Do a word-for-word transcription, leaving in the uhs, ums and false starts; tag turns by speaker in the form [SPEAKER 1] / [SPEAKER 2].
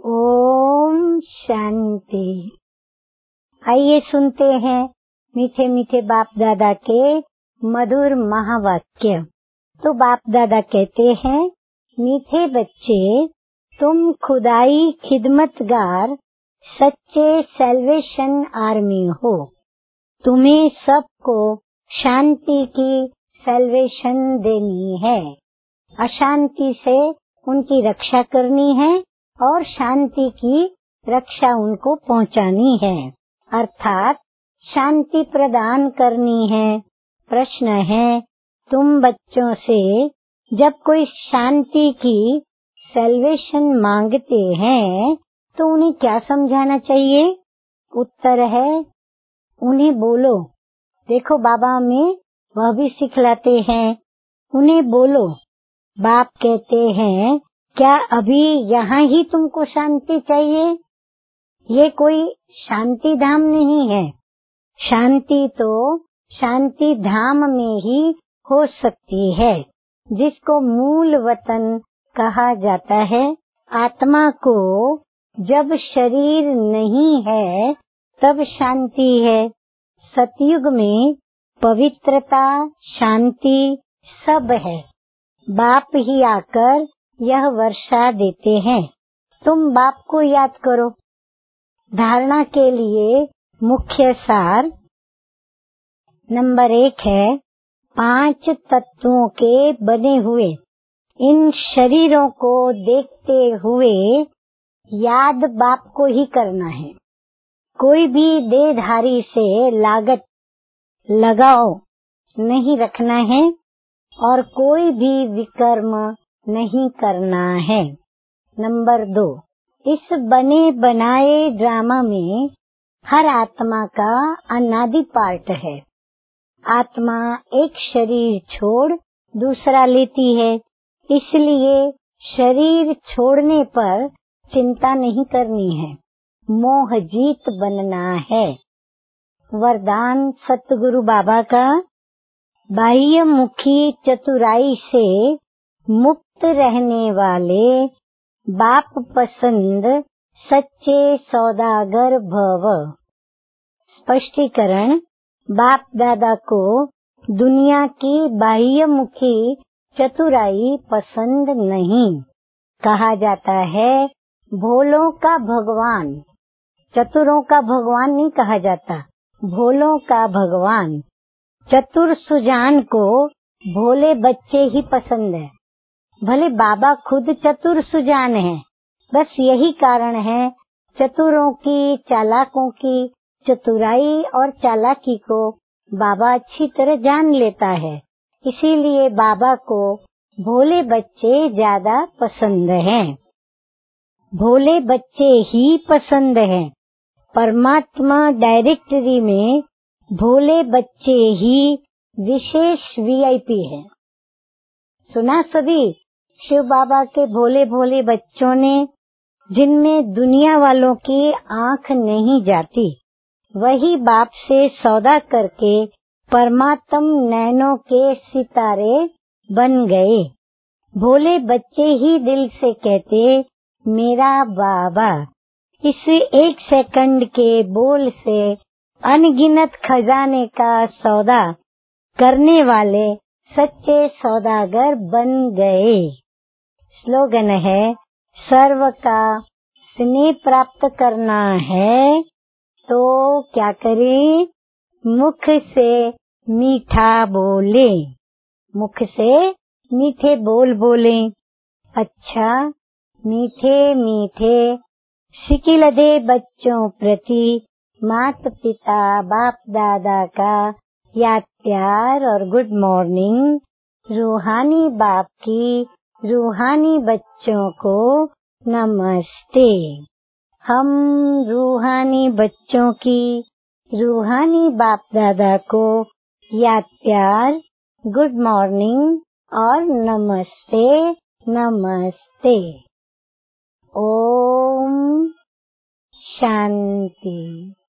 [SPEAKER 1] ओम शांति। आइए सुनते हैं मीठे मीठे बाप दादा के मधुर महावाक्य। तो बाप दादा कहते हैं, मीठे बच्चे, तुम खुदाई खिदमतगार सच्चे सैल्वेशन आर्मी हो। तुम्हें सबको शांति की सैल्वेशन देनी है। अशांति से उनकी रक्षा करनी है और शांति की रक्षा उनको पहुंचानी है, अर्थात शांति प्रदान करनी है। प्रश्न है, तुम बच्चों से जब कोई शांति की सैल्वेशन मांगते हैं तो उन्हें क्या समझाना चाहिए? उत्तर है, उन्हें बोलो। देखो, बाबा हमें वह भी सिखलाते हैं। उन्हें बोलो। बाप कहते हैं, क्या अभी यहाँ ही तुमको शांति चाहिए? ये कोई शांति धाम नहीं है। शांति तो शांति धाम में ही हो सकती है, जिसको मूल वतन कहा जाता है। आत्मा को जब शरीर नहीं है तब शांति है। सतयुग में पवित्रता, शांति सब है। बाप ही आकर यह वर्षा देते हैं। तुम बाप को याद करो। धारणा के लिए मुख्य सार नंबर एक है, पांच तत्वों के बने हुए इन शरीरों को देखते हुए याद बाप को ही करना है। कोई भी देहधारी से लागत लगाओ नहीं रखना है और कोई भी विकर्म नहीं करना है। नंबर दो, इस बने बनाए ड्रामा में हर आत्मा का अनादि पार्ट है। आत्मा एक शरीर छोड़ दूसरा लेती है, इसलिए शरीर छोड़ने पर चिंता नहीं करनी है। मोह जीत बनना है। वरदान सतगुरु बाबा का, बाह्य मुखी चतुराई से मुक्त रहने वाले बाप पसंद सच्चे सौदागर भव। स्पष्टीकरण, बाप दादा को दुनिया की बाह्य मुखी चतुराई पसंद नहीं। कहा जाता है भोलों का भगवान। चतुरों का भगवान नहीं कहा जाता, भोलों का भगवान। चतुर सुजान को भोले बच्चे ही पसंद है। भले बाबा खुद चतुर सुजान है, बस यही कारण है चतुरों की, चालाकों की चतुराई और चालाकी को बाबा अच्छी तरह जान लेता है। इसीलिए बाबा को भोले बच्चे ज्यादा पसंद हैं। भोले बच्चे ही पसंद हैं। परमात्मा डायरेक्टरी में भोले बच्चे ही विशेष वीआईपी है। सुना सभी शिव बाबा के भोले भोले बच्चों ने, जिनमें दुनिया वालों की आंख नहीं जाती, वही बाप से सौदा करके परमात्म नैनों के सितारे बन गए। भोले बच्चे ही दिल से कहते, मेरा बाबा। इस एक सेकंड के बोल से अनगिनत खजाने का सौदा करने वाले सच्चे सौदागर बन गए। स्लोगन है, सर्व का स्नेह प्राप्त करना है तो क्या करें? मुख से मीठा बोले। मुख से मीठे बोल बोले। अच्छा, मीठे मीठे शिकिलदे बच्चों प्रति माता पिता बाप दादा का याद प्यार और गुड मॉर्निंग। रूहानी बाप की रूहानी बच्चों को नमस्ते। हम रूहानी बच्चों की रूहानी बाप दादा को याद प्यार, गुड मॉर्निंग और नमस्ते नमस्ते। ओम शांति।